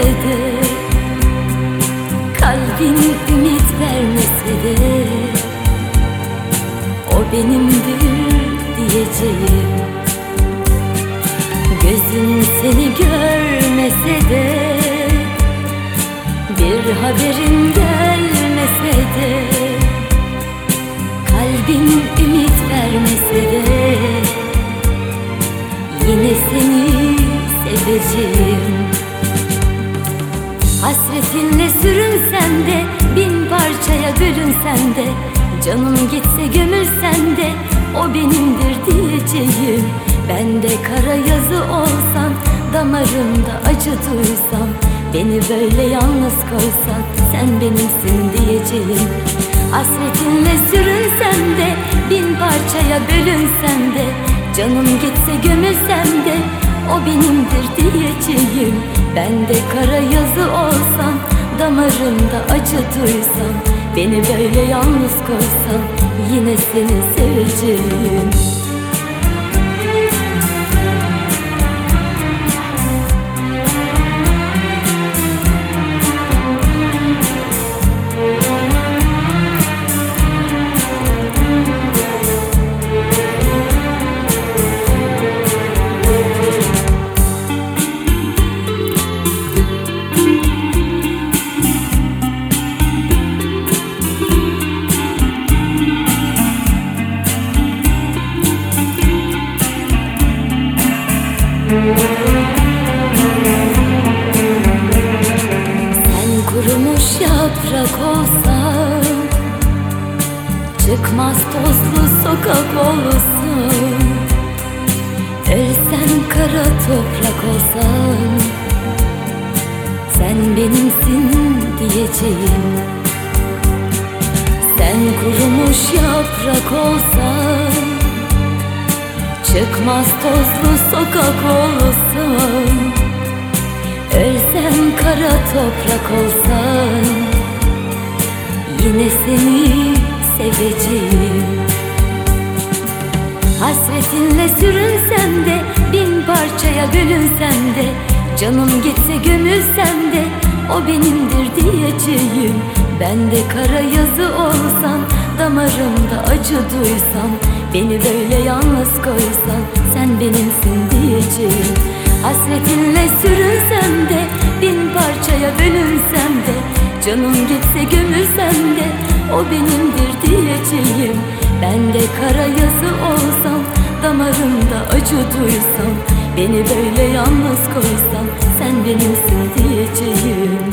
de, kalbim ümit vermese de, o benimdir diyeceğim. Gözüm seni görmese de, bir haberin gelmese de, kalbim ümit vermese de, yine seni seveceğim. Hasretinle sürünsen de, bin parçaya bölünsen de, canım gitse gömülsen de, o benimdir diyeceğim. Ben de kara yazı olsam, damarımda acı duysam, beni böyle yalnız koysan, sen benimsin diyeceğim. Hasretinle sürünsen de, bin parçaya bölünsen de, canım gitse gömülsem de, o benimdir diyeceğim. Ben de kara yazı olsam, damarımda acı duysam, beni böyle yalnız koysan, yine seni seveceğim. Sen kurumuş yaprak olsan, çıkmaz tozlu sokak olsan, ölsen kara toprak olsan, sen benimsin diyeceğim. Sen kurumuş yaprak olsan, çıkmaz tozlu sokak olsan, ölsem kara toprak olsan, yine seni seveceğim. Hasretinle sürünsem de, bin parçaya bölünsem de, canım gitse gömülsem de, o benimdir diyeceğim. Ben de kara yazı olsam, damarımda acı duysam, beni böyle yalnız koysan, sen benimsin diyeceğim. Hasretinle sürünsem de, bin parçaya bölünsem de, canım gitse gömülsem de, o benimdir diyeceğim. Ben de kara yazı olsam, damarımda acı duysam, beni böyle yalnız koysan, sen benimsin diyeceğim.